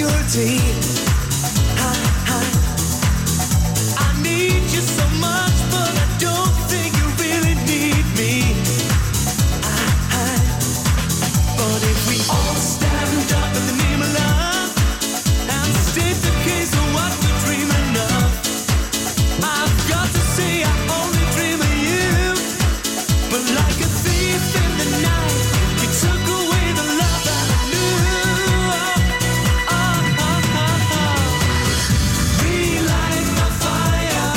purity. I need you so much, but I don't think you really need me. But if we all stand up in the name of love and state the case of what we're dreaming of, I've got to say I only dream of you. But like a thief in the night, you took away the love that I knew. Relight my fire.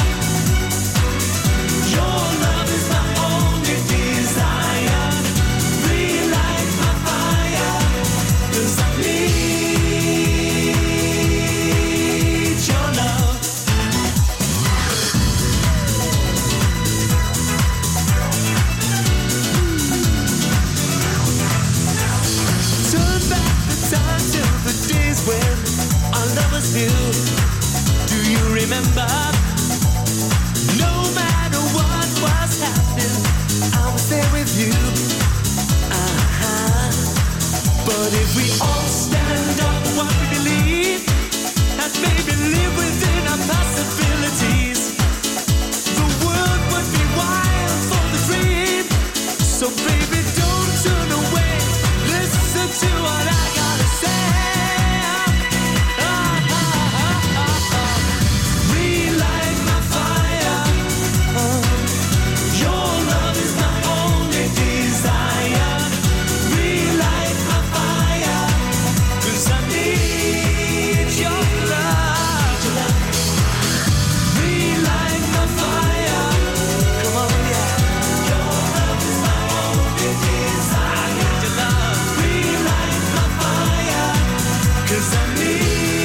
Your love is my only desire. Relight my fire, 'cause I need your love. Turn back the time to the days when our lovers knew. Do you remember? No matter what was happening, I was there with you. But if we all stand up for what we believe, and maybe live within our possibilities, the world would be wild for the dream. So baby, don't turn away. Listen to what I gotta say. Relight my fire. Your love is my only desire. Relight my fire, 'cause I need your love. Relight my fire. Come on, yeah. Your love is my only desire. I need your love. Relight my fire, 'cause I need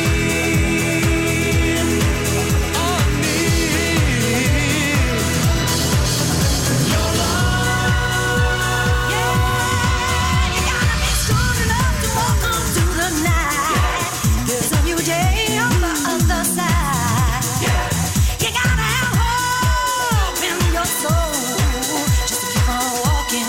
your love. You gotta be strong enough to walk on through the night. There's a new day on the other side. You gotta have hope in your soul, just to keep on walking.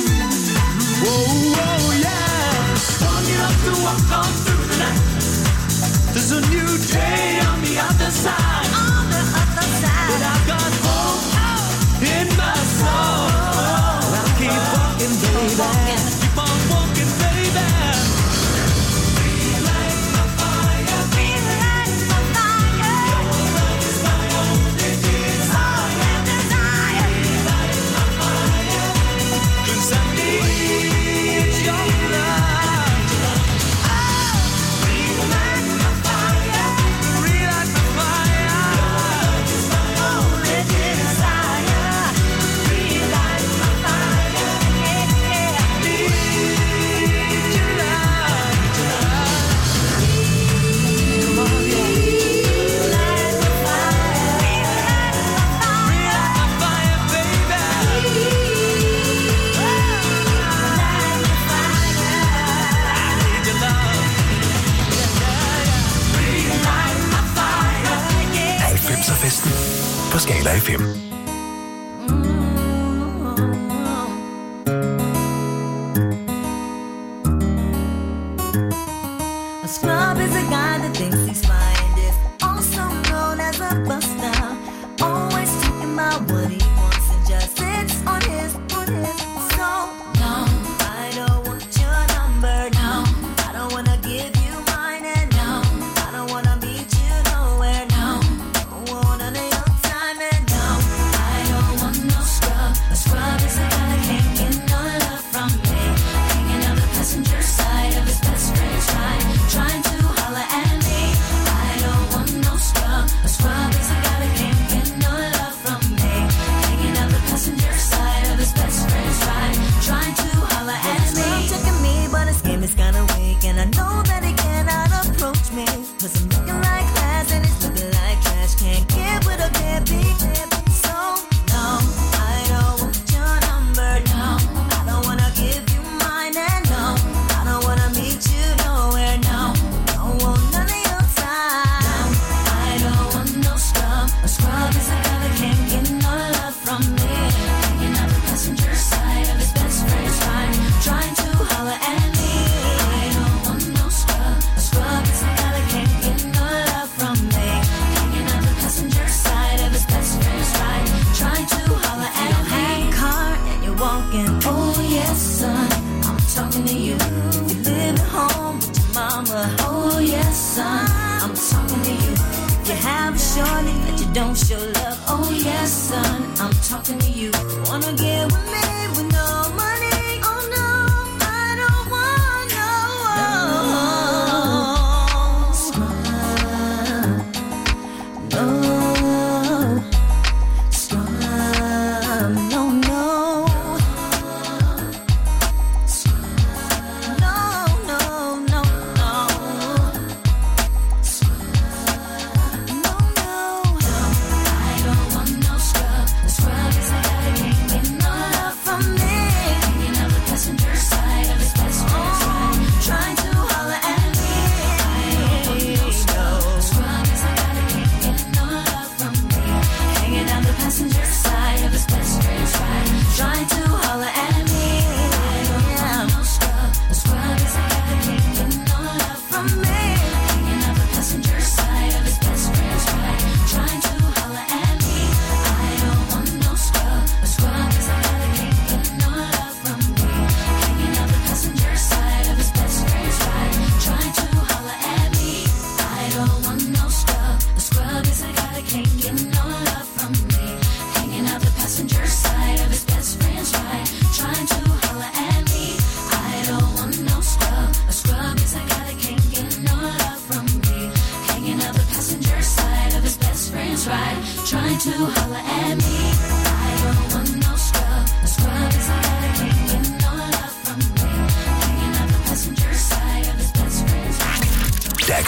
Whoa, yeah. Strong enough to walk on through the night. There's a new day on the other side. On the other side. But I've got hope in my soul. I'll keep walking, baby. Keep on walking, baby. Relight my fire. Relight my fire. Your love is my only desire. Desire. Relight my fire, 'cause I need your love. Relight my fire. Relight my fire. Your love is my only desire. Relight my fire. Yeah, I need your love. Come on, yeah. Relight my fire. Relight my fire, baby. Relight my fire. I need your love. Relight my fire. 90'er-festen på Skala FM. A scrub is a guy that thinks he's fine, is also known as a buster. Always talking about what he wants and just sits on his. So no, I don't want your number. No, I don't wanna give you mine, and no, I don't wanna meet you nowhere. No, don't want none of your time, and no,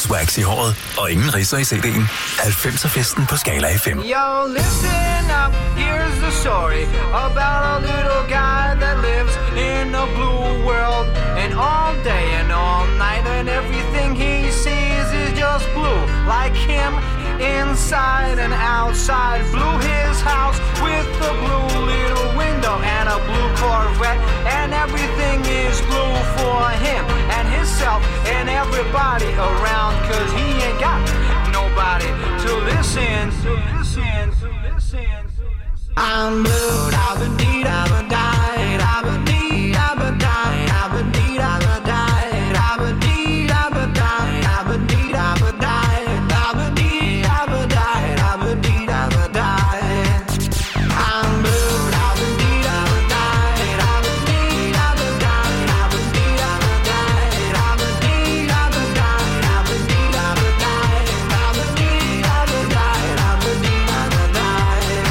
wax i håret og ingen ridser i CD'en. 90'er-festen på Skala FM. Yo, listen up, here's the story about a little guy that lives in a blue world. And all day and all night and everything he sees is just blue. Like him, inside and outside. Blue his house with a blue little window and a blue Corvette. And everything is blue for him and himself and everybody around. Cause he ain't got nobody to listen. I'm blue, I've been deed, I've been died, I've been deed, I've been died, I've been deed, I've been died, I've been deed, I've been died, I've been deed, I've been died, I've been deed, I've been died, I've been deed, I've been died. I'm blue, I've been deed, I've been died, I've been deed, I've been died, I've been deed, I've been died, I've been deed, I've been died, I've been deed, I've been died, I've been deed, I've been died, I've been deed, I've been died.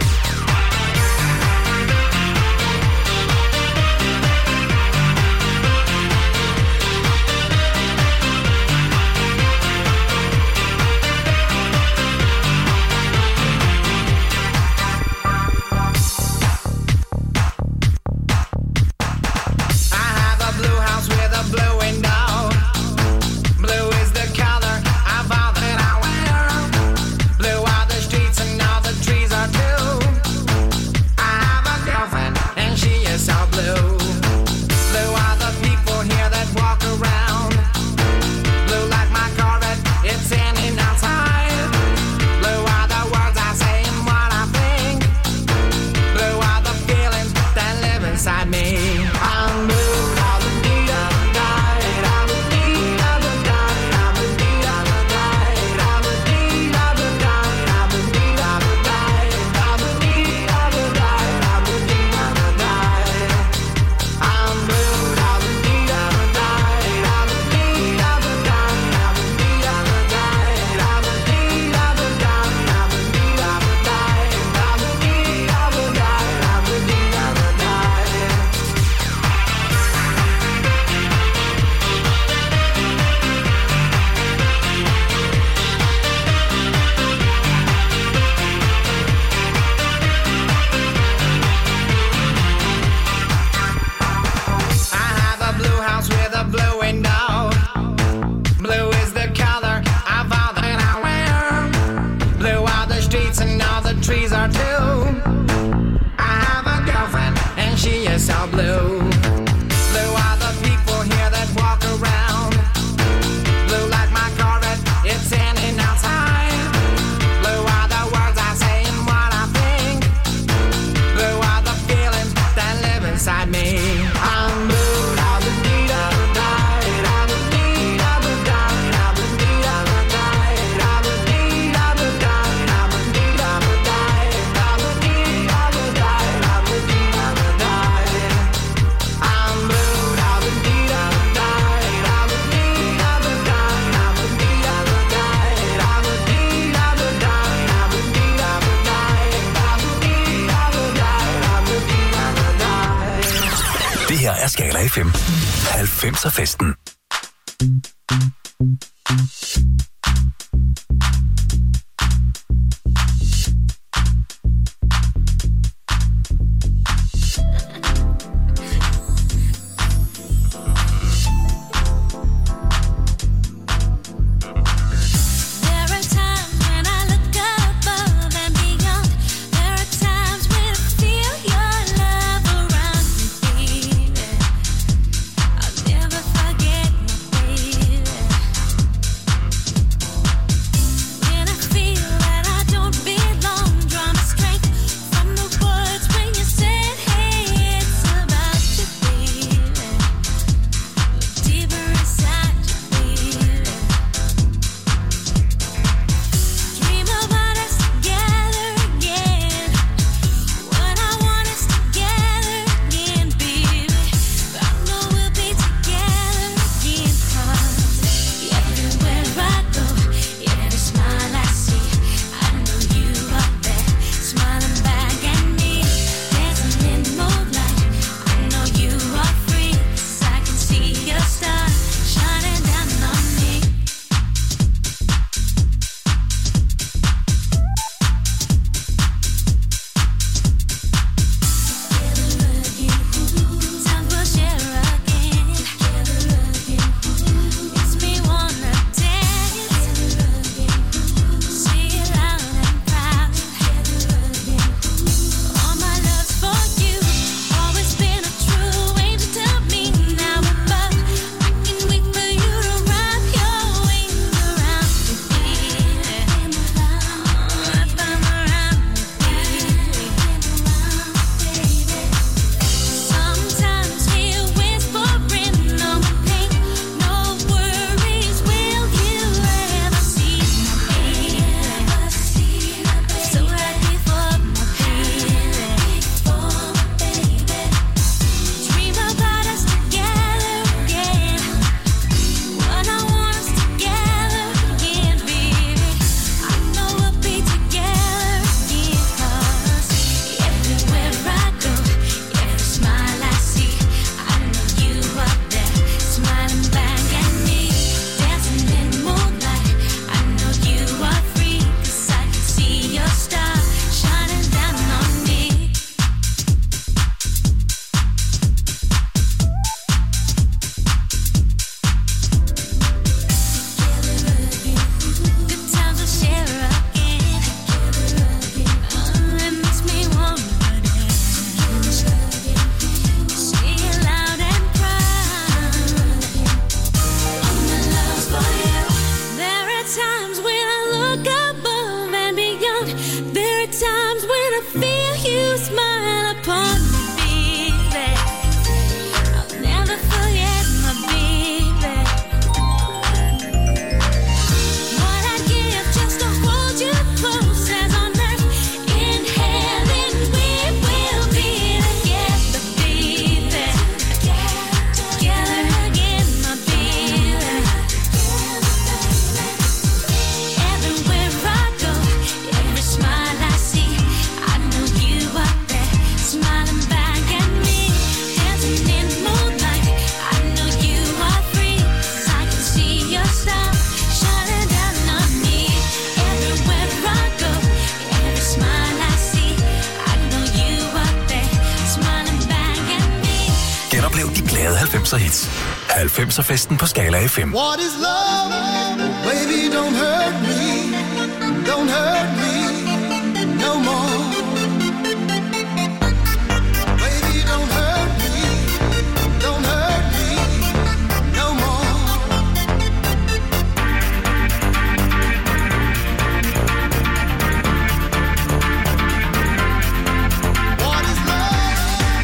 her er Skala FM. 90'er-festen. 90'er hits. 90'er festen på Skala FM. What is love? Baby, don't hurt me. Don't hurt me no more. Baby, don't hurt me. Don't hurt me no more. What is love?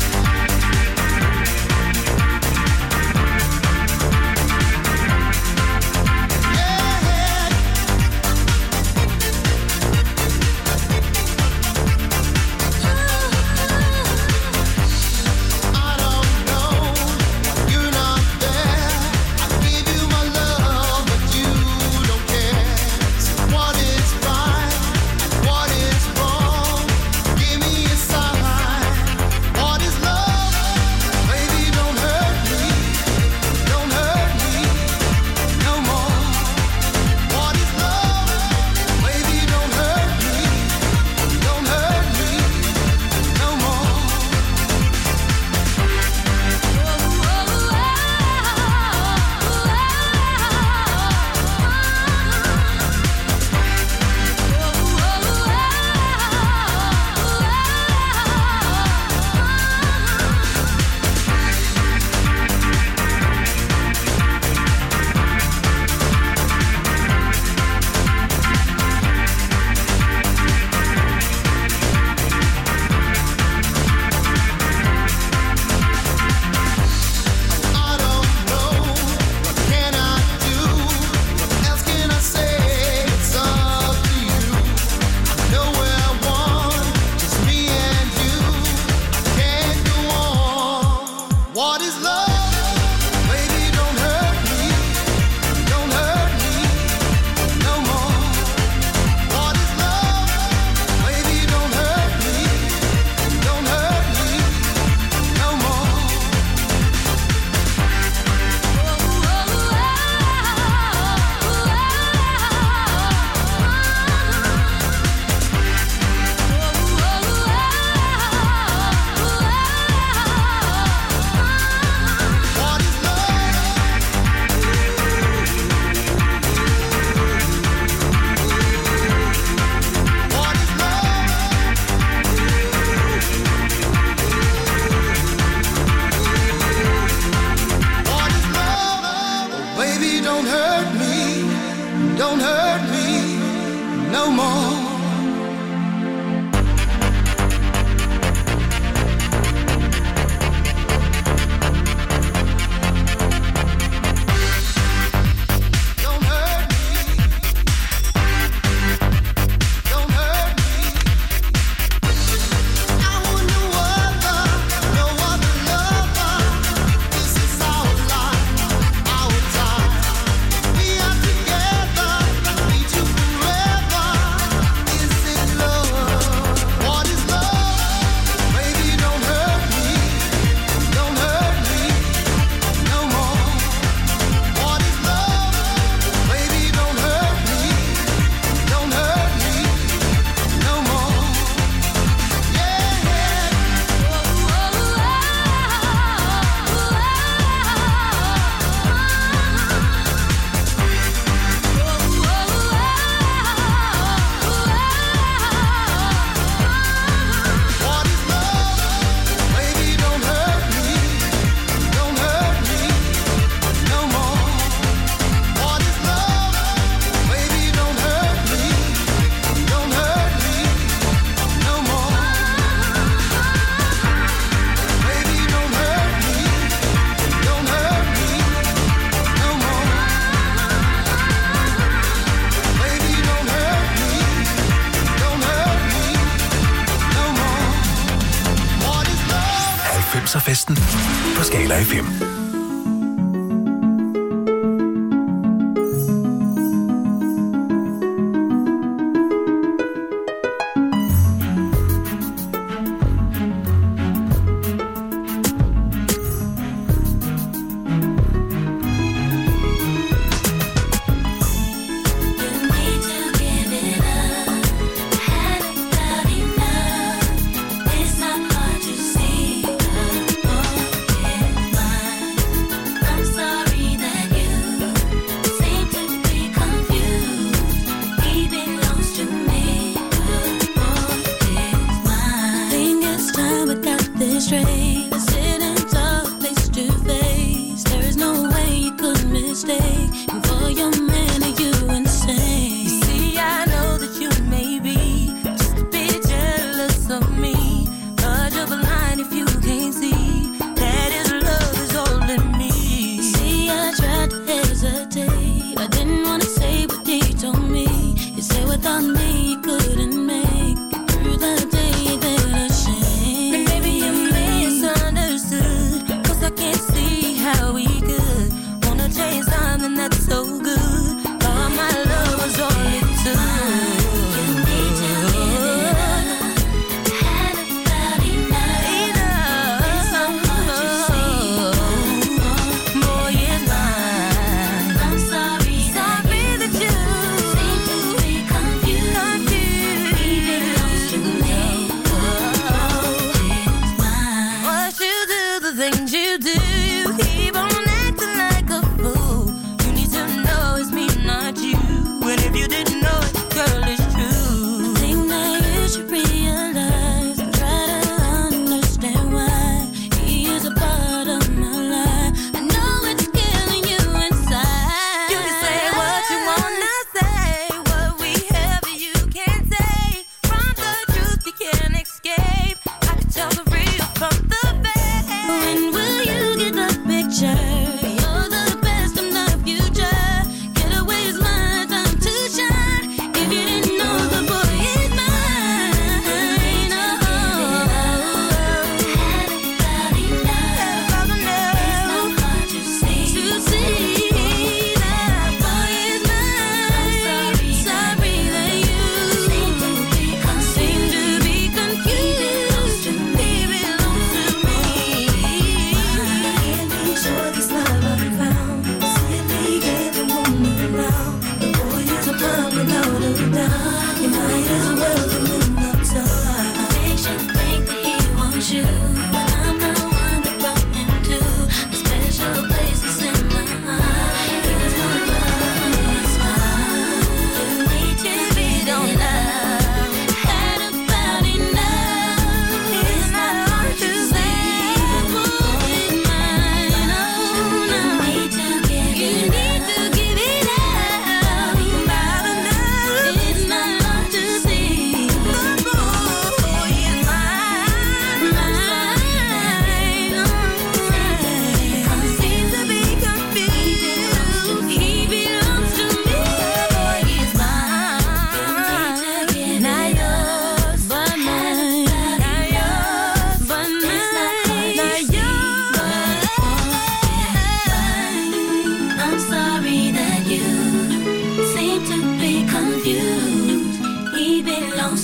Festen på Skala FM. It's not hard to see the boy is mine.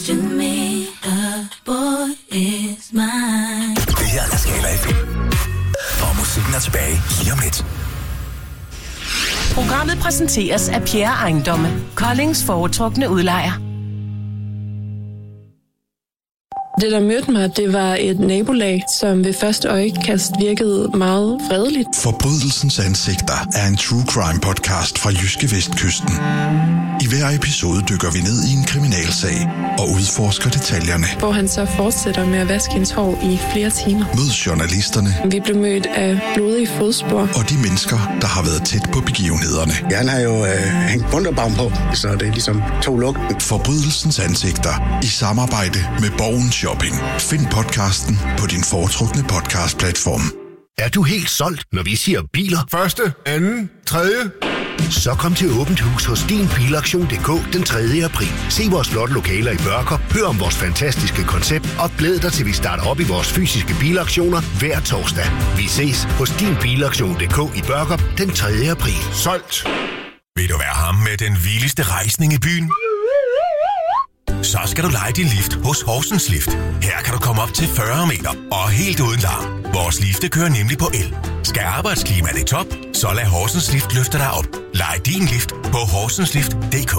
question me, a boy is mine. Det her er Skala FM. Og musikken er tilbage lige om lidt. Programmet præsenteres af Pierre Ejendomme, Koldings foretrukne udlejer. Det, der mødte mig, det var et nabolag, som ved første øjekast virkede meget fredeligt. Forbrydelsens ansigter er en true crime podcast fra Jyske Vestkysten. I hver episode dykker vi ned i en kriminalsag og udforsker detaljerne. Hvor han så fortsætter med at vaske hendes hår i flere timer. Mød journalisterne. Vi blev mødt af blodige fodspor. Og de mennesker, der har været tæt på begivenhederne. Ja, han har jo hængt bunderbaum på, så det er ligesom to lugten. Forbrydelsens ansigter i samarbejde med Borgen Shopping. Find podcasten på din foretrukne podcastplatform. Er du helt solgt, når vi siger biler? Første, anden, tredje. Så kom til Åbent Hus hos din Bilaktion.dk den 3. april. Se vores flotte lokaler i Børkop, hør om vores fantastiske koncept og glæd dig til vi starter op i vores fysiske bilaktioner hver torsdag. Vi ses hos din Bilaktion.dk i Børkop den 3. april. Solgt! Vil du være ham med den vildeste rejsning i byen? Så skal du leje din lift hos Horsens Lift. Her kan du komme op til 40 meter og helt uden larm. Vores lifte kører nemlig på el. Skal arbejdsklimaet i top, så lad Horsens Lift løfte dig op. Lej din lift på horsenslift.dk.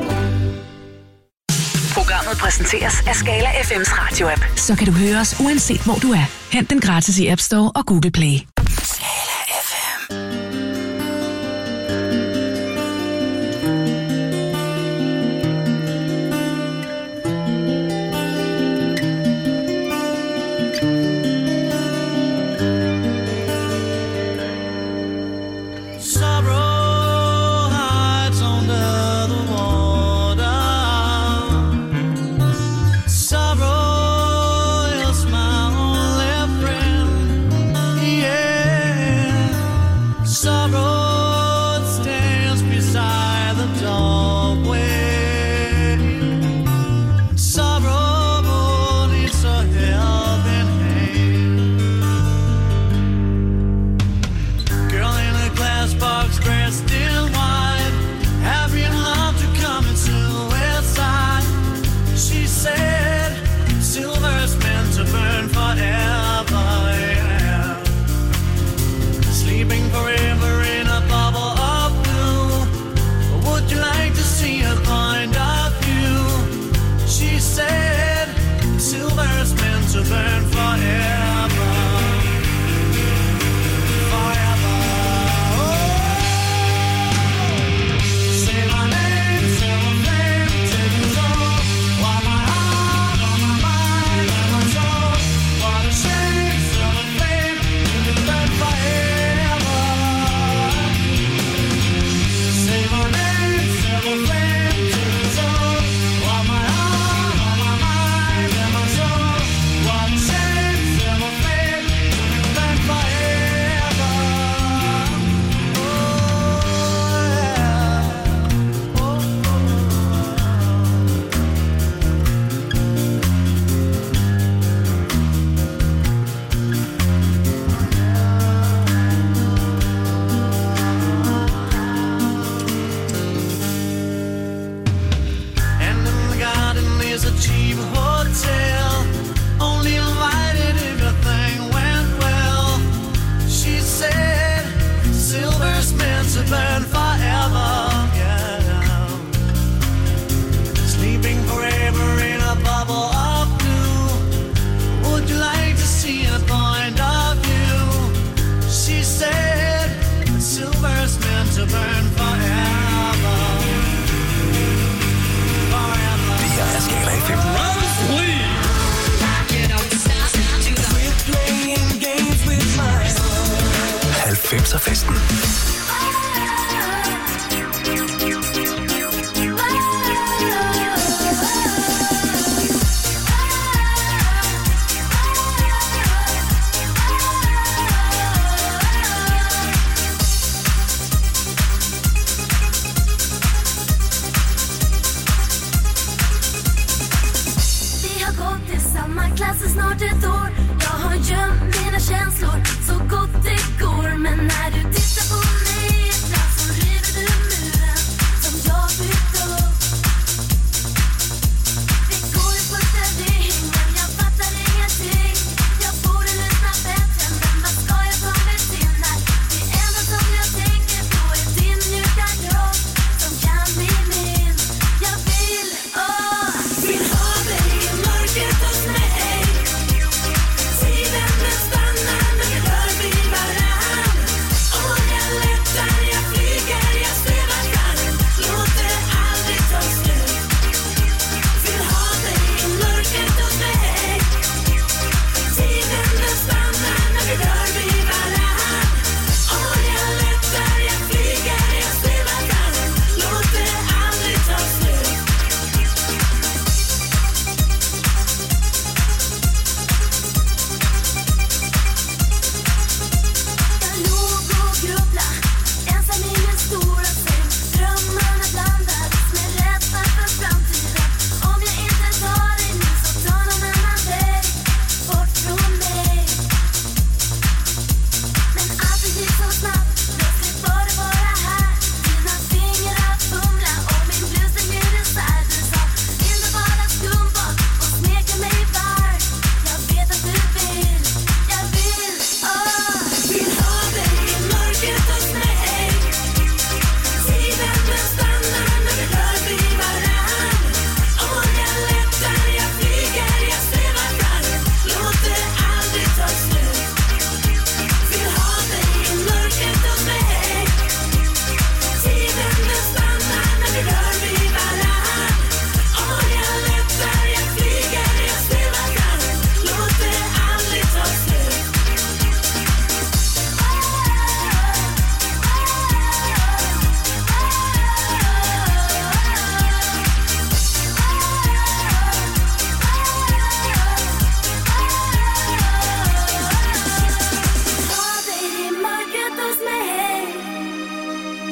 Programmet præsenteres af Skala FM's radio-app. Så kan du høre os uanset hvor du er. Hent den gratis i App Store og Google Play. Skala FM. Festen. Känslor så gott det går, men när du tittar på mig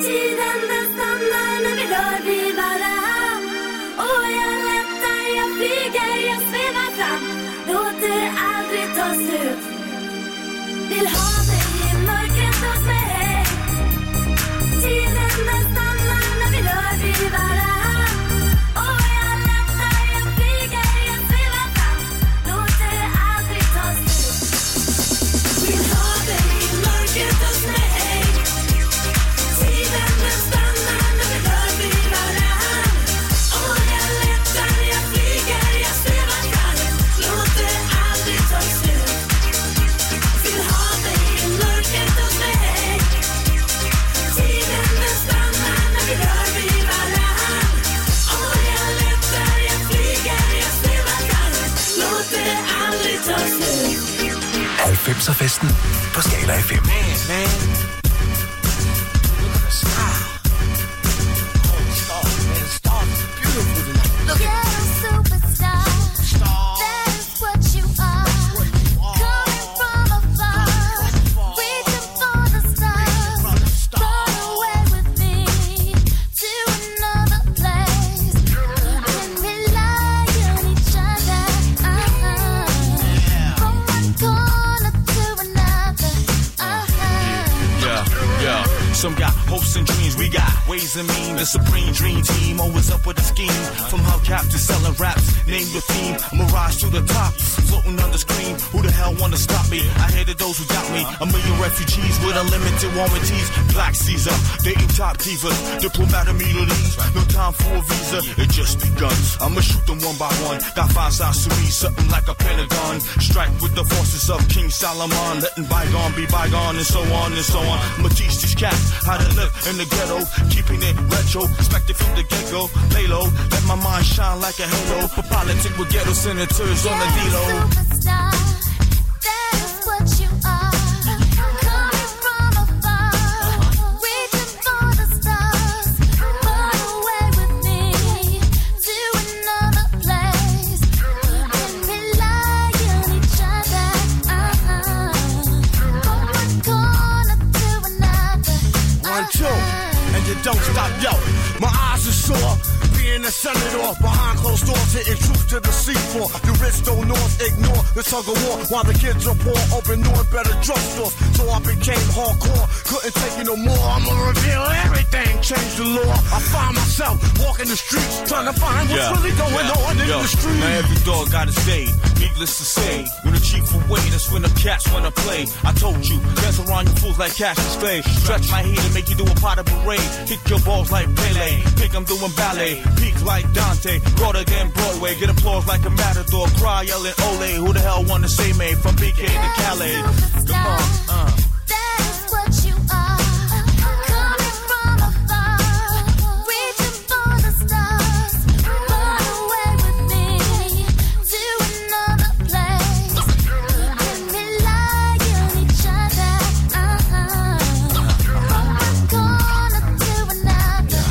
Tiden den stannar när vi rör vid varann. Och jag lättar, jag flyger, jag svävar fram. Låter aldrig ta slut. Vill ha dig i mörkret hos mig. Tiden den stannar när vi rör vid varann. Och jag lättar, jag flyger, jag svävar fram. Låter aldrig ta slut. Vill ha dig i mörkret hos mig. Tiden den stannar när vi rör vid varann. Och jag lättar, jag flyger, jag svävar fram. Låter aldrig ta slut. Vill ha dig i mörkret hos mig. Tiden den stannar när vi rör vid varann. Och jag lättar, jag flyger, jag svävar fram. Låter aldrig ta slut. 90'er-festen på Skala FM. You're a superstar. That is what you are. Coming from afar, reaching for the stars. Run away with me to another place. Can rely on each other. From one corner to another. Yeah. Some got hopes and dreams, we got ways and mean. The supreme dream team, always up with a scheme. From hubcap to selling raps, name your theme. I'm a rise to the top, floating on the screen. Who the hell wanna stop me? I hated those who doubt me. A million refugees with unlimited warranties. Black Caesar, dating top divas. Diplomat immunities, no time for a visa. It just begun. I'ma shoot them one by one. Got 5 sides to me, something like a pentagon. Strike with the forces of King Solomon. Letting bygone be bygone and so on and so on. I'ma teach these cats how to live in the ghetto. Keeping it retro, expected from the get-go. Lay low, let my mind shine like a halo. For politics with ghetto senators on the D-Lo. Superstar, that is what you are. Coming from afar, reaching for the stars. Run away with me to another place. Can rely on each other. From one corner to another. 1, 2, and you don't stop, yo. My eyes are sore, being a senator behind closed doors, hitting truth to the seafloor. The rich don't north ignore the tug of war, while the kids are poor, open new and better drugstores. So I became hardcore, couldn't take it no more. I'ma reveal everything, change the law. I find myself walking the streets, trying to find what's really going on in the street. Now every dog got his day, needless to say. When the chief away, that's when the cats wanna play. I told you, dance around you fools like Cassius Clay. Stretch my heat and make you do a pot of parade. Hit your balls like Pele, think I'm doing ballet. Peak like Dante, broader than Broadway. Get applause like a matador, cry yelling ole. Who the hell wanna say me from BK to Calais? Come on, That is what you are. Coming from afar, reaching for the stars. Run away with me to another place. Can rely on each other. From one corner to another.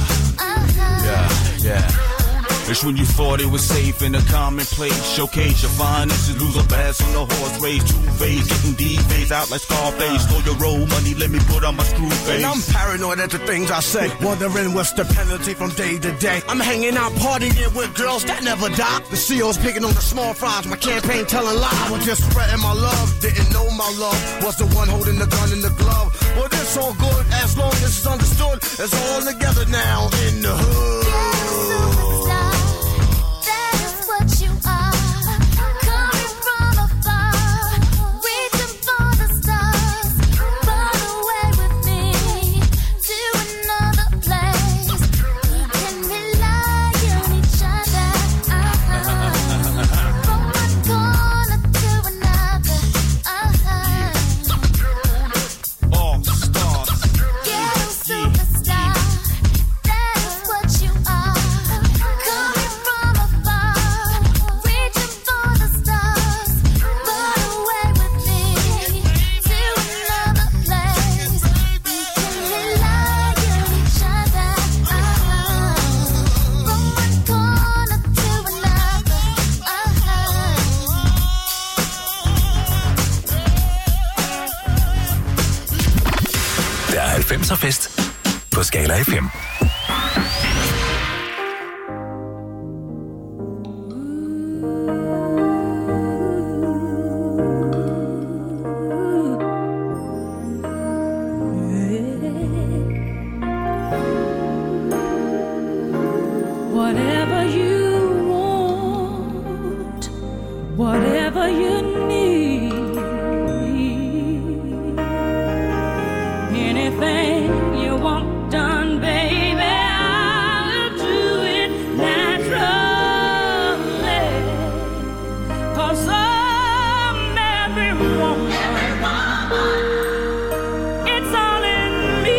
Yeah. It's when you thought it was safe in a commonplace. Showcase your finest and lose a bass on the horse race. Two-phase, getting D-phase out like Scarface. Stole your roll money, let me put on my screw face. And I'm paranoid at the things I say, wondering what's the penalty from day to day. I'm hanging out partying with girls that never die. The CEO's picking on the small fries, my campaign telling lies. I was just spreading my love, didn't know my love was the one holding the gun in the glove. But it's all good as long as it's understood. It's all together now in the hood. That is what you are. Coming from afar, reaching for the stars. Run away with me to another place. Can rely on each other. From one corner to another. All stars. Yeah, superstar. That is what you are. Coming from afar, reaching for the stars. Run away with me to another place. We can rely on each other. From one corner to another. Det er 90'er-fest på Skala FM. Whatever you want, whatever you need, anything you want done, baby, I'll do it naturally. 'Cause I'm every woman, it's all in me.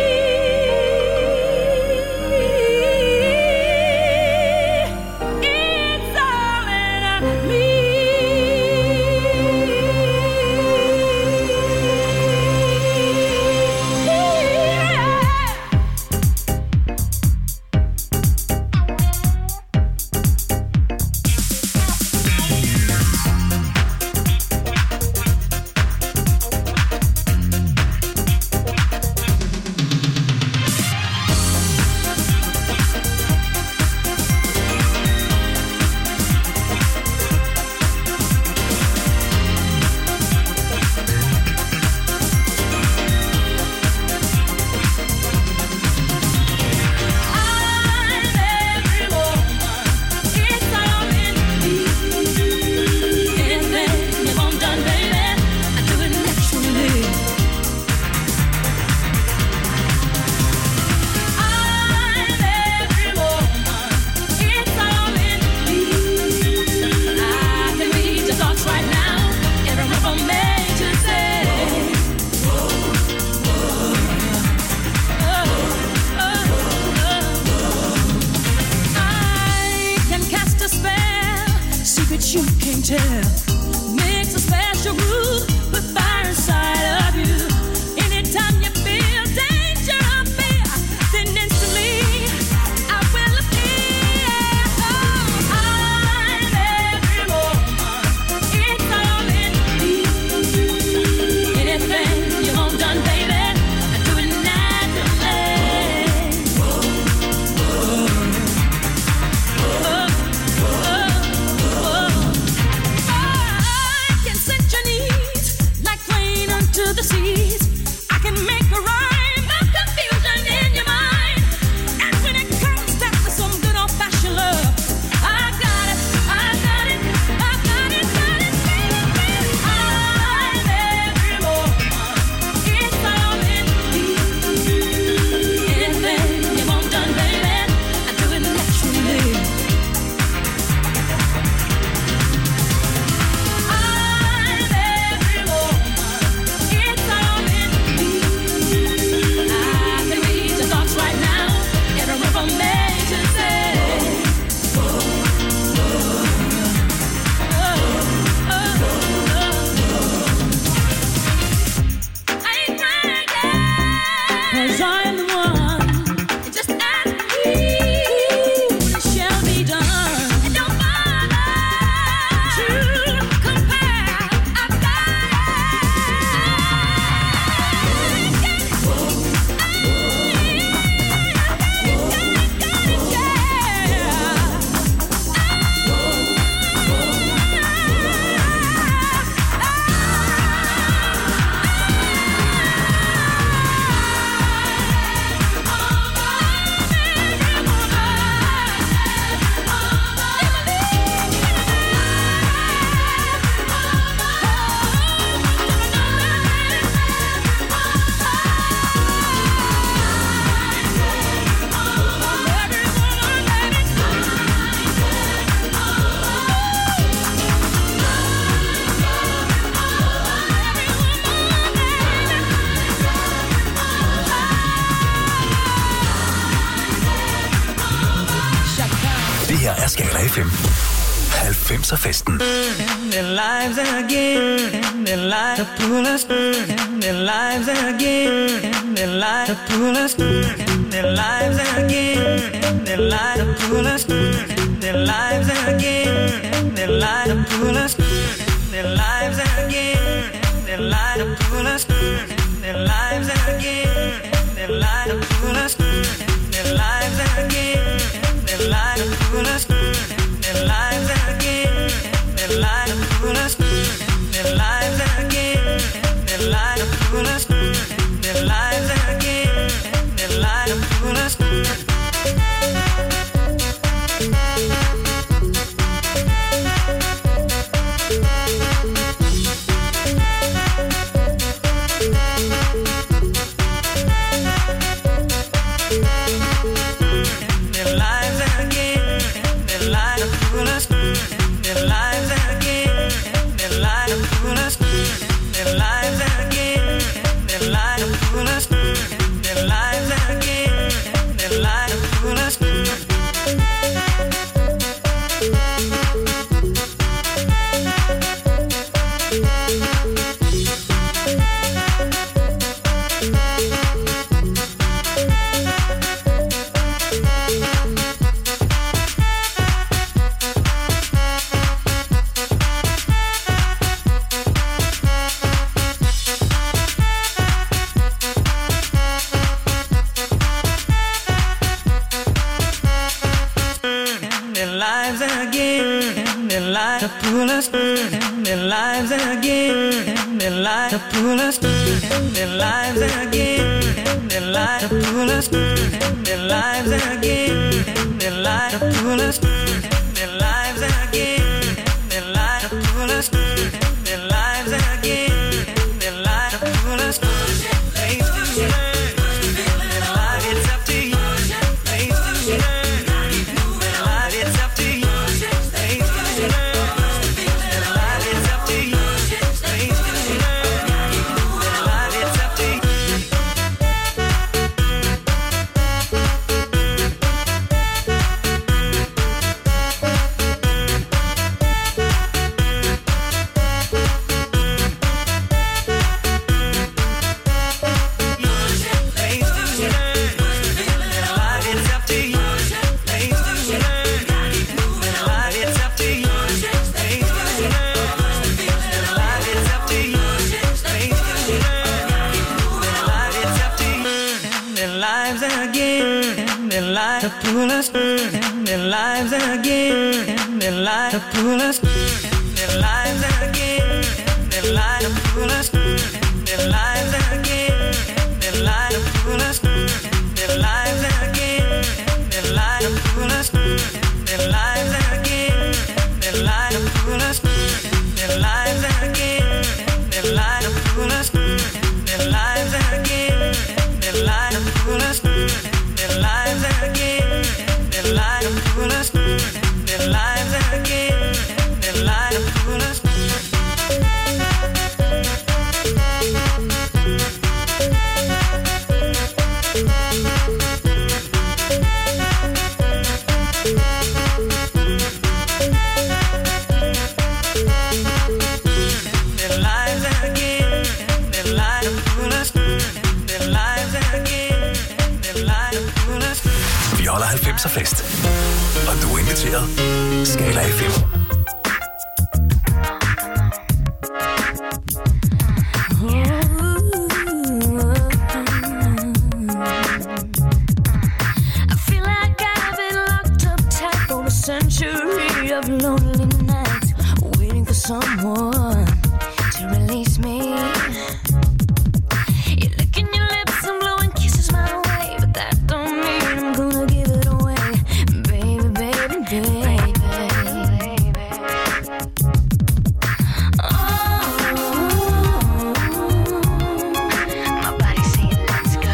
You can tell, makes a special groove with fire inside of you. Anytime you feel danger or fear, then instantly I will appear. Oh, I'm every woman, it's all in me. Anything you want done, baby, I do it naturally. To the seas, I can make a rhyme, no confusion in your mind. And when it comes down to some good old-fashioned love, I got it, I got it, I got it, got it, baby. I'm every woman, it's all in me. Anything you want done, baby, I do it naturally. her er Skala FM. 90'er-festen. Their lives again, their lives to pull us, their lives again, their lives to pull us, their lives again, their lives to pull us, their lives again, their lives to pull us, their lives again, their lives to pull us, their lives again, their lives to pull us. pull us, their lives again, their lives to pull us, their lives again, their lives to pull us, their lives again, their lives to pull us, their lives again, their lives to pull us, their lives again, their lives to pull us. Place to learn, their life it's up to you. Place to learn, their life it's up to you. Place to learn, their life it's up to you. Place to learn, their life it's up to you. To pull us, their lives again, their lives to pull us, their lives again, their lives to pull us, their lives again, their lives to pull us, their lives again, their lives to pull us, their lives again, their lives to pull us, their lives again, their lives to pull us, their lives again, their lives to pull us, their lives again, their lives to pull us, their lives again, their lives to pull us. Vi holder 90'er fest, og du er inviteret. Skala FM. Century of lonely nights, waiting for someone to release me. You're licking your lips and blowing kisses my way, but that don't mean I'm gonna give it away, baby, baby, baby. My body's saying let's go,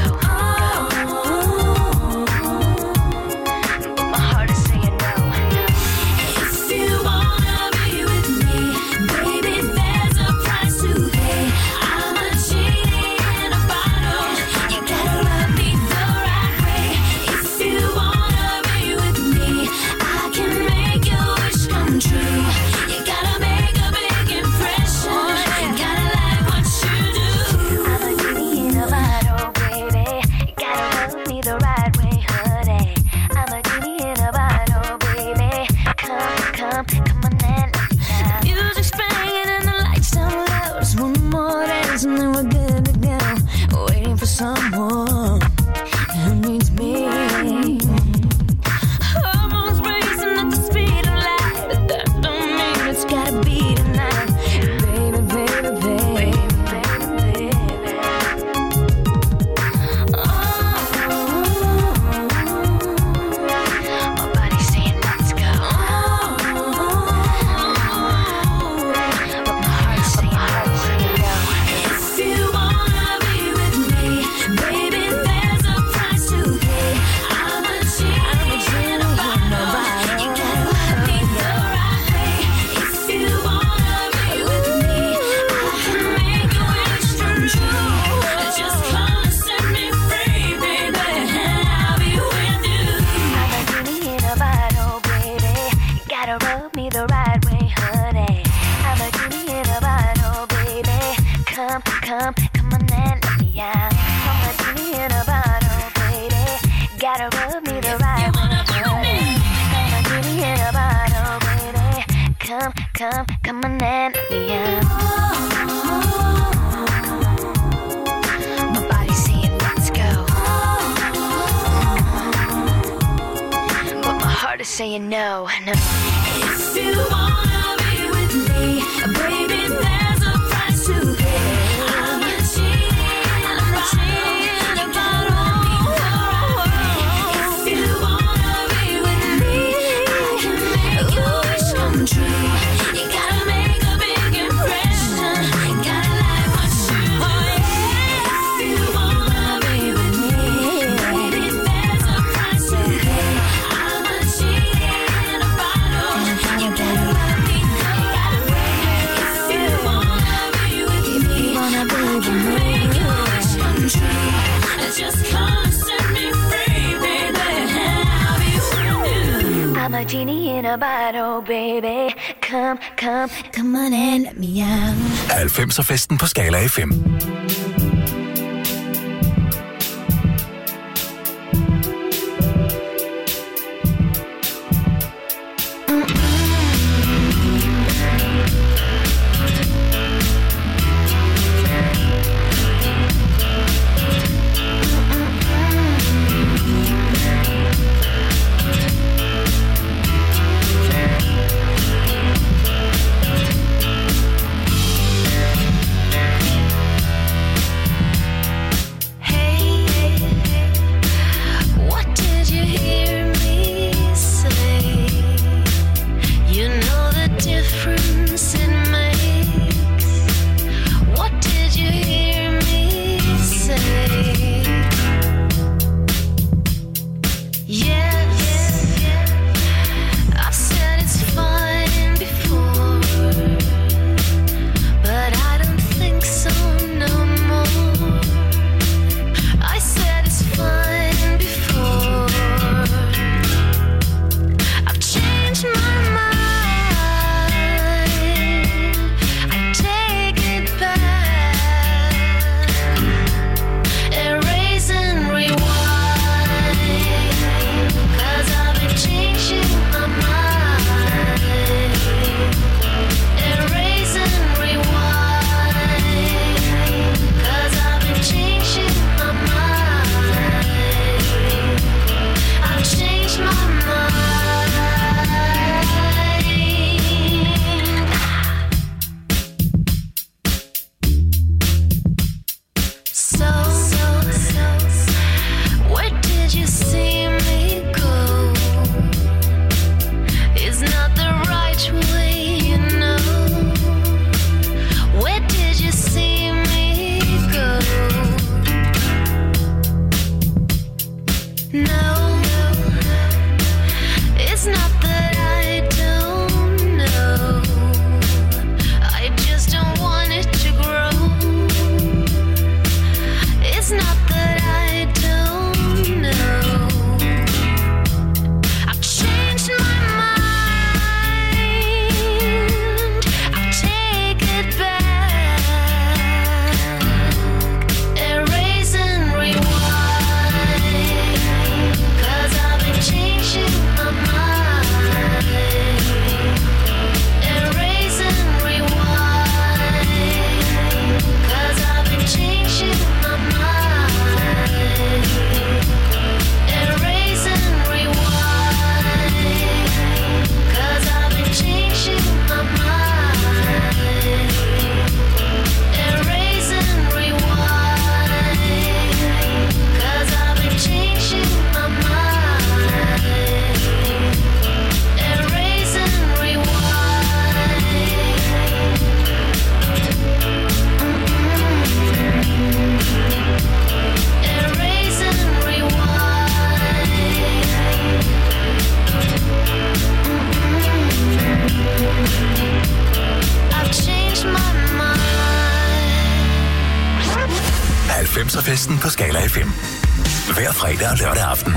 but my heart is saying no. If you wanna be with me, baby, there's a price to pay. I'm a genie in a bottle. You gotta love me the right way. If you wanna be with me, I can make your wish come true. You gotta make a big impression. Gotta like what you do. I'm a genie in a bottle, baby. You gotta love me the right way, honey. I'm a genie in a bottle, baby. Come, come, come on and let me down. Music's playing and the lights down low. Just one more dance and then we're good to go. Waiting for someone who needs me. Hormones racing at the speed of light, but that don't mean it's gotta be tonight. Baby, baby, baby, baby, baby. My body's saying let's go, but my heart's saying no. If you wanna be with me, baby, there's a price to pay. I'm a genie in a bottle. You gotta love me the right way. If you wanna be with me, I can make your wish come true. Just come and set me free, baby, and I'll be with you. I'm a genie in a bottle, baby. You gotta rub me the right way, honey. I'm a genie in a bottle, baby. Come, come, come on and let me out. I'm a genie in a bottle, baby. Gotta rub me the right way, honey. I'm a genie in a bottle, baby. Come, come, come on and let me out. My body's saying let's go, but my heart is saying no, no. If you wanna be with me, come set me free, baby. I'll be with you. I'm a genie in a bottle, baby. Come on and let me out. 90'er-festen på Skala FM. Festen på Skala FM. Hver fredag og lørdag aften.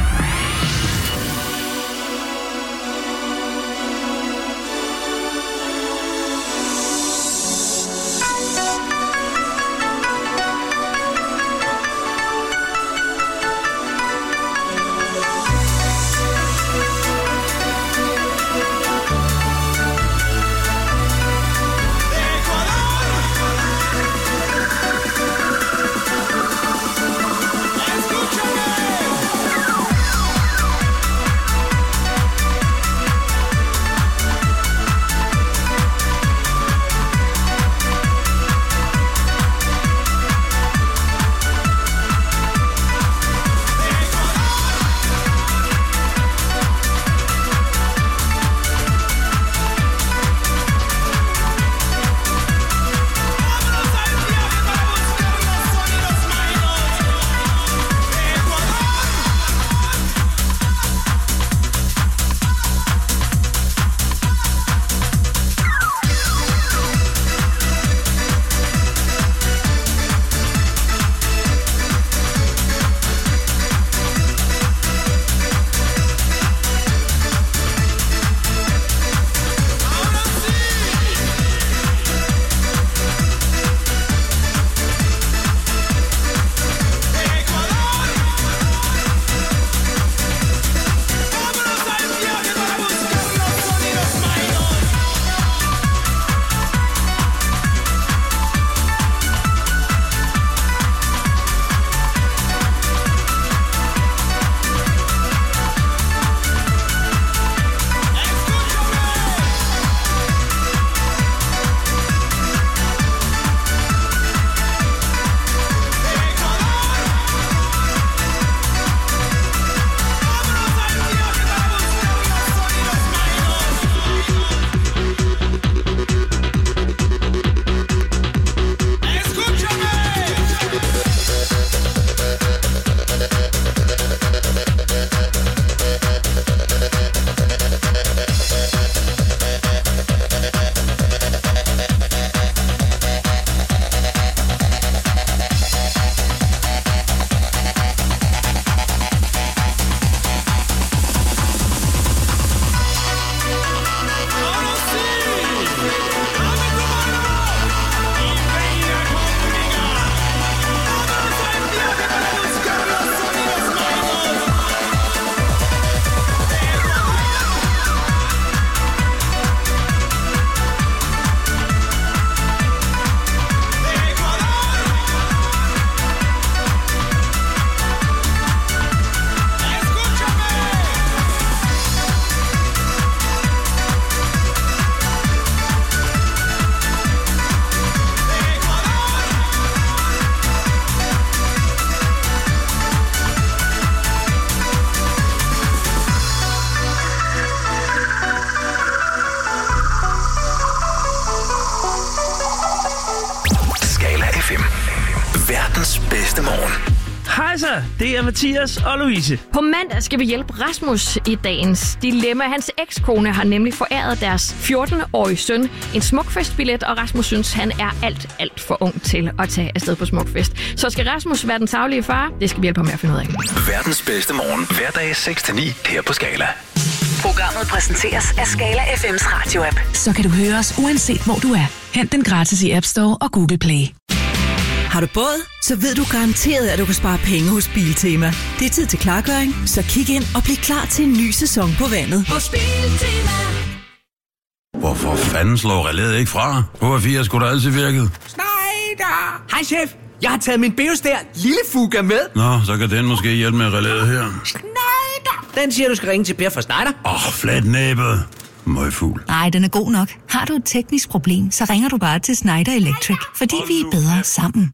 Godmorgen. Det er Mathias og Louise. På mandag skal vi hjælpe Rasmus i dagens dilemma. Hans ekskone har nemlig foræret deres 14-årige søn en smukfestbillet, og Rasmus synes, han er alt for ung til at tage afsted på smukfest. Så skal Rasmus være den tarvelige far? Det skal vi hjælpe ham med at finde ud af. Verdens bedste morgen. Hverdag 6-9 her på Skala. Programmet præsenteres af Skala FM's radio-app. Så kan du høre os uanset hvor du er. Hent den gratis i App Store og Google Play. Har du båd? Så ved du garanteret, at du kan spare penge hos Biltema. Det er tid til klargøring, så kig ind og bliv klar til en ny sæson på vandet. Hos Biltema. Hvorfor fanden slår relæet ikke fra? H4 skulle da altid virket. Schneider! Hej chef, jeg har taget min Beostær lille Fuga med. Nå, så kan den måske hjælpe med relæet her. Schneider! Den siger, du skal ringe til Per fra Schneider. Flat næbet. Møgfugl. Nej, den er god nok. Har du et teknisk problem, så ringer du bare til Schneider Electric, fordi vi er bedre sammen.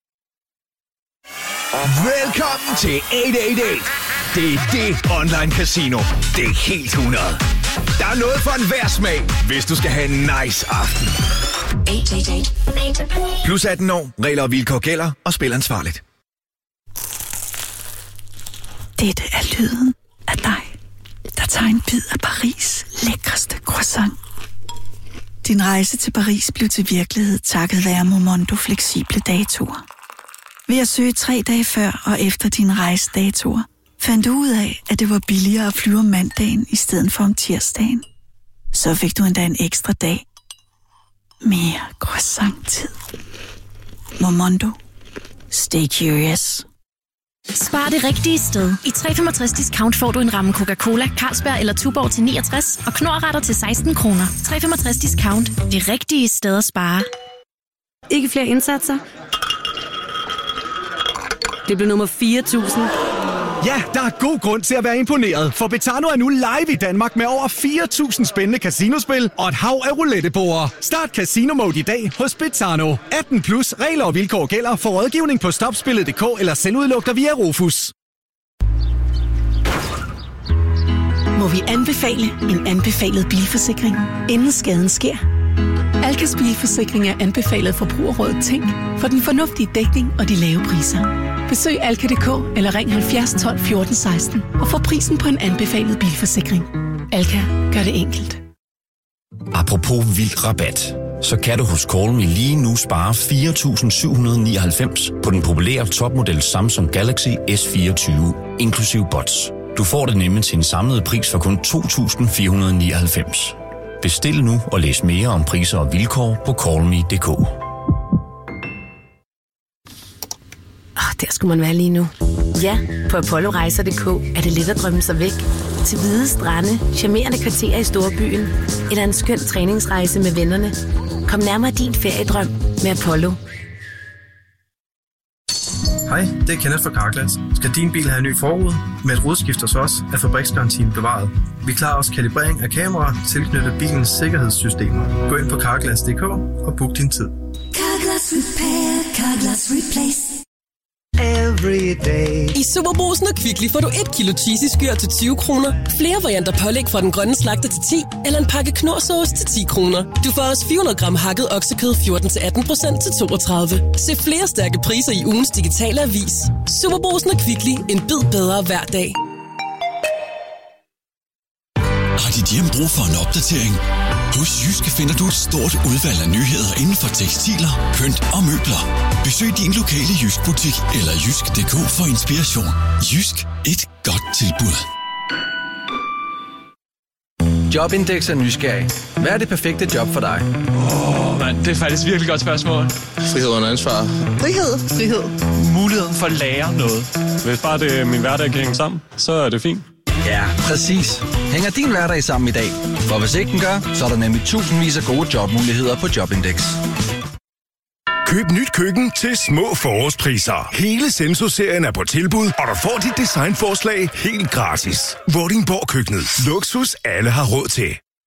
Velkommen til 888. Det er det online casino. Det er helt 100. Der er noget for enhver smag, hvis du skal have en nice aften. 888. Plus 18 år, regler og vilkår gælder, og spil ansvarligt. Dette er lyden af dig, der tager en bid af Paris' lækreste croissant. Din rejse til Paris blev til virkelighed takket være Momondo fleksible datoer. Ved at søge 3 dage før og efter dine rejsedatoer, fandt du ud af, at det var billigere at flyve om mandagen i stedet for om tirsdagen. Så fik du endda en ekstra dag. Mere croissant-tid. Momondo. Stay curious. Spar det rigtige sted. I 365 discount får du en ramme Coca-Cola, Carlsberg eller Tuborg til 69 og Knorr-retter til 16 kroner. 365 discount. Det rigtige sted at spare. Ikke flere indsatser? Det blev nummer 4.000. Ja, der er god grund til at være imponeret, for Betano er nu live i Danmark med over 4.000 spændende casinospil og et hav af rouletteborde. Start Casino Mode i dag hos Betano. 18 plus regler og vilkår gælder for rådgivning på stopspillet.dk eller selvudlugter via Rufus. Må vi anbefale en anbefalet bilforsikring, inden skaden sker? Alkas bilforsikring er anbefalet Forbrugerrådet Tænk for den fornuftige dækning og de lave priser. Besøg alka.dk eller ring 70 12 14 16 og få prisen på en anbefalet bilforsikring. Alka gør det enkelt. Apropos vild rabat, så kan du hos Call Me lige nu spare 4.799 på den populære topmodel Samsung Galaxy S24, inklusiv bots. Du får det nemlig til en samlet pris for kun 2.499. Bestil nu og læs mere om priser og vilkår på callme.dk. Der skulle man være lige nu. Ja, på apollorejser.dk er det let at drømme sig væk. Til hvide strande, charmerende kvarterer i storbyen eller en skøn træningsrejse med vennerne. Kom nærmere din feriedrøm med Apollo. Hej, det er Kenneth fra Carglass. Skal din bil have en ny forrude? Med et rodskift hos os er fabriksgarantien bevaret. Vi klarer også kalibrering af kameraer tilknyttet bilens sikkerhedssystemer. Gå ind på carglass.dk og book din tid. Carglass Repair, Carglass Replace. Every day. I Superbrugsen og Kvickly får du 1 kilo cheesy skyr til 20 kroner, flere varianter pålæg fra den grønne slagter til 10, eller en pakke knorrsauce til 10 kroner. Du får også 400 gram hakket oksekød 14-18% til 32. Se flere stærke priser i ugens digitale avis. Superbrugsen og Kvickly. En bid bedre hver dag. Har dit hjem brug for en opdatering? Hos Jyske finder du et stort udvalg af nyheder inden for tekstiler, pynt og møbler. Besøg din lokale Jysk-butik eller jysk.dk for inspiration. Jysk. Et godt tilbud. Jobindex er nysgerrig. Hvad er det perfekte job for dig? Det er faktisk et virkelig godt spørgsmål. Frihed under ansvar. Frihed. Muligheden for at lære noget. Hvis bare det er min hverdag kan hænge sammen, så er det fint. Ja, præcis. Hænger din hverdag sammen i dag? For hvis ikke den gør, så er der nemlig tusindvis af gode jobmuligheder på Jobindex. Køb nyt køkken til små forårspriser. Hele Senso-serien er på tilbud, og du får dit designforslag helt gratis. Vordingborg Køkkenet. Luksus alle har råd til.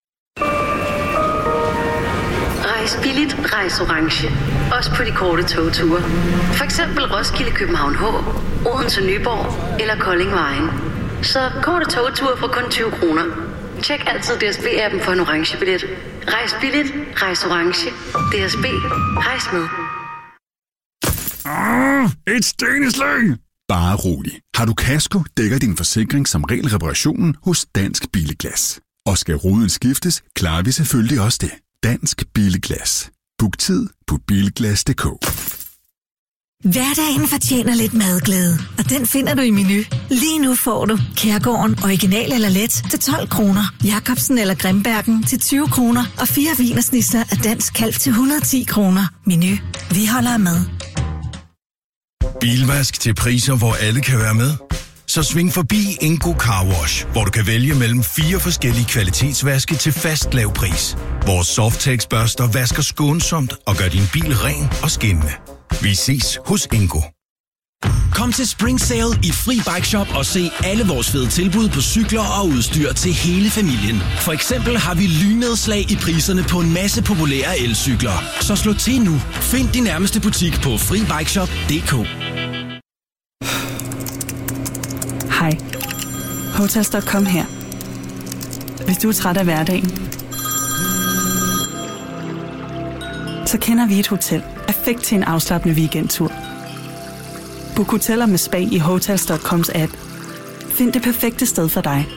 Rejs billigt, rejs orange. Også på de korte togture. For eksempel Roskilde, København H, Odense, Nyborg eller Kolding Vejen. Så korte togture for kun 20 kroner. Tjek altid DSB-appen for en orange billet. Rejs billigt, rejs orange. DSB, rejs med. Et sten i slæng! Bare rolig. Har du kasko, dækker din forsikring som regel reparationen hos Dansk Bilglas. Og skal ruden skiftes, klarer vi selvfølgelig også det. Dansk Bilglas. Book tid på bilglas.dk. Hverdagen fortjener lidt madglæde, og den finder du i Menu. Lige nu får du Kærgården original eller let til 12 kroner, Jacobsen eller Grimbergen til 20 kroner og 4 wienersnitzer af dansk kalv til 110 kroner. Menu. Vi holder af mad. Bilvask til priser, hvor alle kan være med. Så sving forbi Ingo Car Wash, hvor du kan vælge mellem 4 forskellige kvalitetsvaske til fast lav pris. Vores Softex-børster vasker skånsomt og gør din bil ren og skinnende. Vi ses hos Ingo. Kom til Spring Sale i Fri Bike Shop og se alle vores fede tilbud på cykler og udstyr til hele familien. For eksempel har vi lynnedslag i priserne på en masse populære elcykler. Så slå til nu. Find din nærmeste butik på FriBikeShop.dk. Hej. Hotels.com her. Hvis du er træt af hverdagen, så kender vi et hotel perfekt til en afslappende weekendtur. Book hoteller med spa i Hotels.coms app. Find det perfekte sted for dig.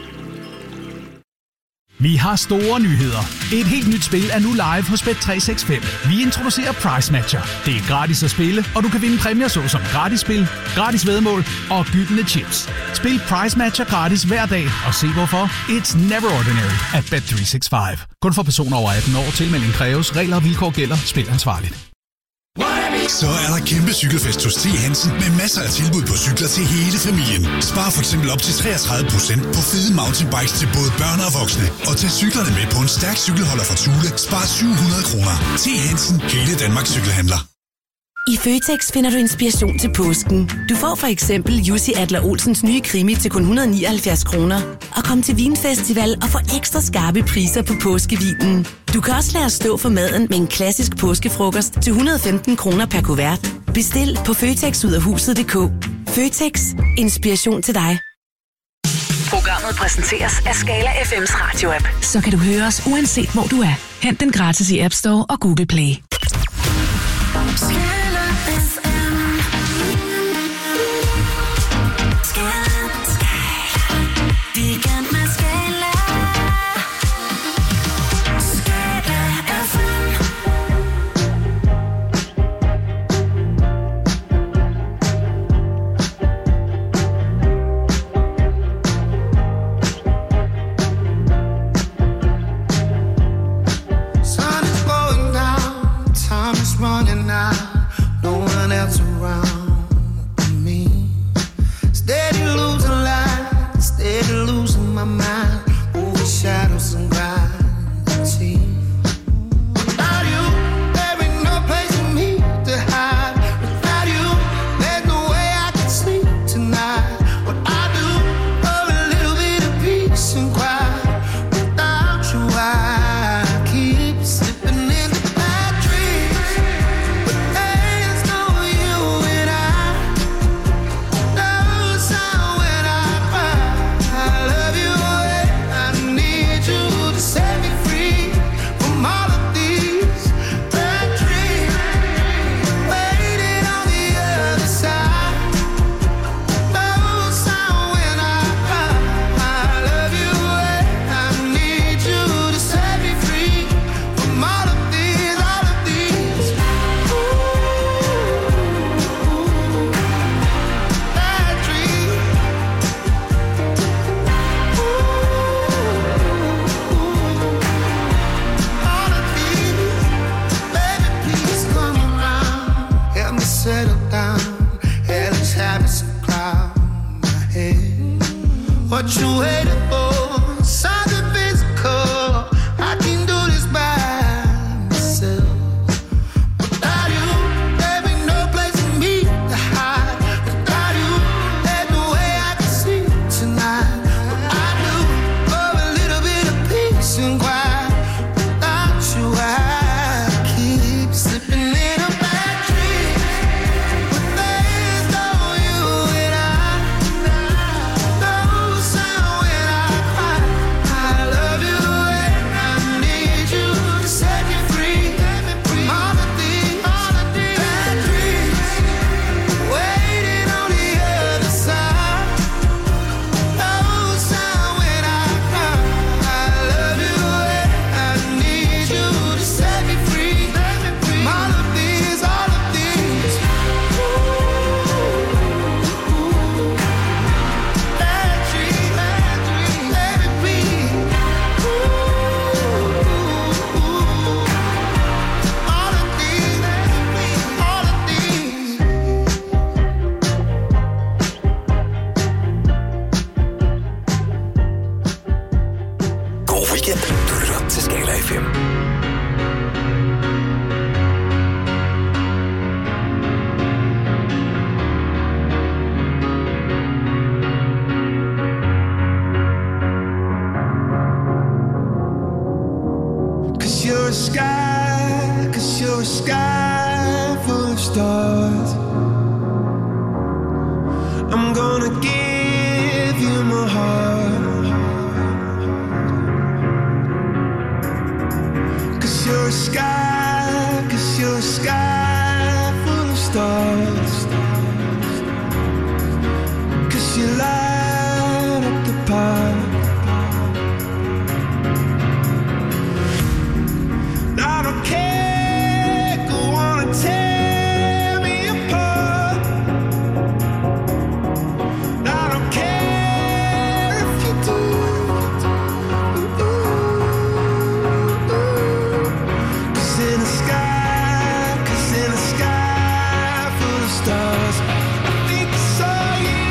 Vi har store nyheder. Et helt nyt spil er nu live hos Bet365. Vi introducerer Price Matcher. Det er gratis at spille, og du kan vinde præmier såsom gratis spil, gratis væddemål og gyldne chips. Spil Price Matcher gratis hver dag, og se hvorfor. It's never ordinary at Bet365. Kun for personer over 18 år. Tilmelding kræves. Regler og vilkår gælder. Spil ansvarligt. Så er der kæmpe cykelfest hos T. Hansen med masser af tilbud på cykler til hele familien. Spar for eksempel op til 33% på fede mountainbikes til både børn og voksne. Og tag cyklerne med på en stærk cykelholder fra Thule. Spar 700 kroner. T. Hansen, hele Danmarks cykelhandler. I Føtex finder du inspiration til påsken. Du får for eksempel Jussi Adler Olsens nye krimi til kun 179 kroner. Og kom til Vinfestival og få ekstra skarpe priser på påskevinen. Du kan også lade os stå for maden med en klassisk påskefrokost til 115 kroner per kuvert. Bestil på føtexudafhuset.dk. Føtex. Inspiration til dig. Programmet præsenteres af Skala FM's radio-app. Så kan du høre os uanset hvor du er. Hent den gratis i App Store og Google Play. Running out, no one else around me. Steady losing light, steady losing my mind. Over shadows and gravity. Without you, there ain't no place for me to hide. Without you, there's no way I can sleep tonight. What I do for a little bit of peace and quiet. Without you, I keep slipping in the bad dreams. What you waiting for? Something physical. I can do this by myself. Without you, there ain't no place for me to hide. Without you, there's no way I can sleep tonight. What I do for a little bit of peace and quiet. Without you, I keep slipping in a bad dream. But there's no you and I. No sound when I weekend. Du lytter til Skala FM. You're a sky, 'cause you're a sky full of stars. I'm gonna give you my heart. 'Cause you're a sky, 'cause you're a sky full of stars. 'Cause you light up the park. I don't care, go on and tear me apart. I don't care if you do. Cause in a sky full of stars, I think I saw you.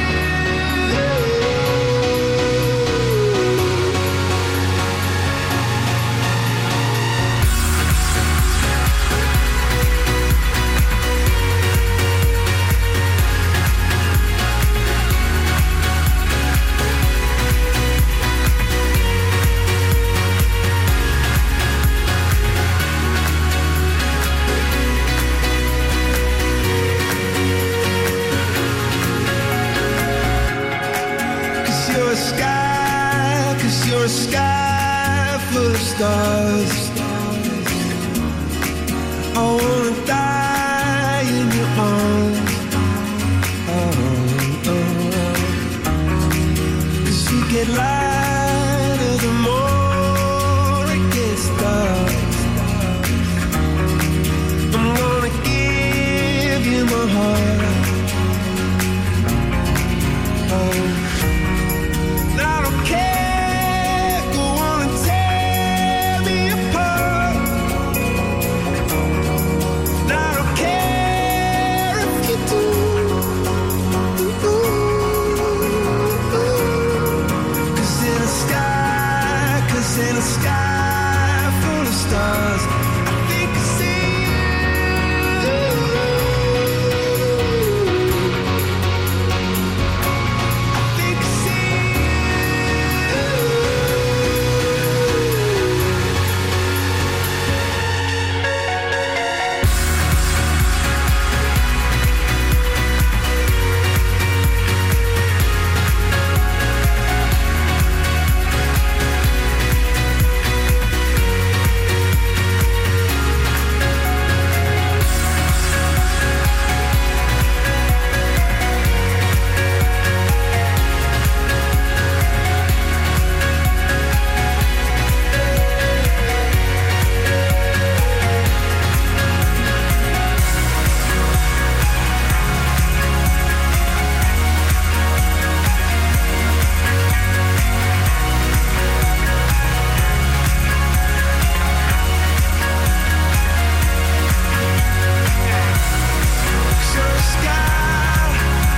You're a sky full of stars. I wanna die in your arms. Cause you get lighter the more it gets dark. I'm gonna give you my heart. I don't care, go on and tear me apart. I don't care if you do. Cause in a sky full of stars,